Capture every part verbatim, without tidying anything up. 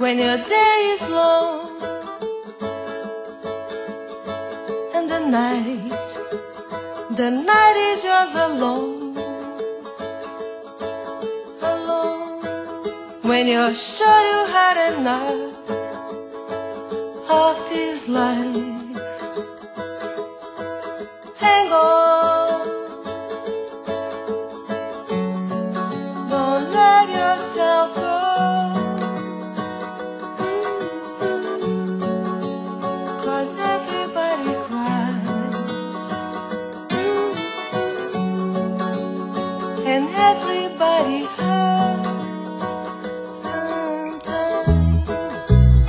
when your day is long and the night, the night is yours alone, alone. When you're sure you had enough of this life, hang on, don't let yourself go. Everybody cries and everybody hurts sometimes.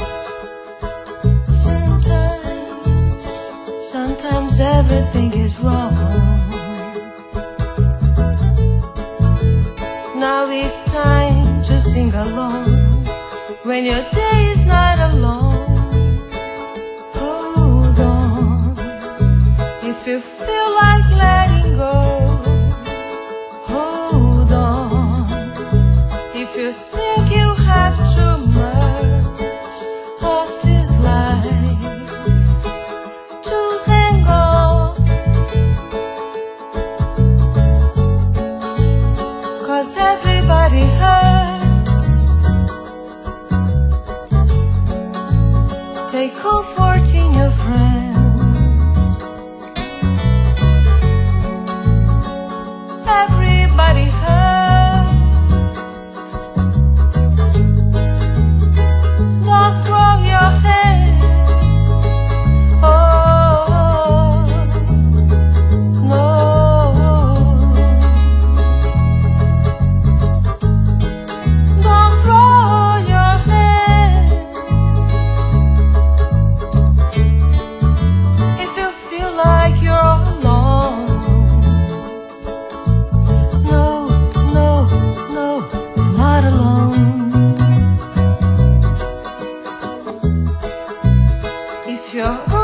Sometimes, sometimes everything is wrong. Now it's time to sing along when your day is not alone. If you feel like letting go, hold on. If you think you have too much of this life to hang on, 'cause everybody hurts. Take comfort in your friends. Everybody hurts. Don't throw your head. Oh, no. Don't throw your head. If you feel like you're alone, if you're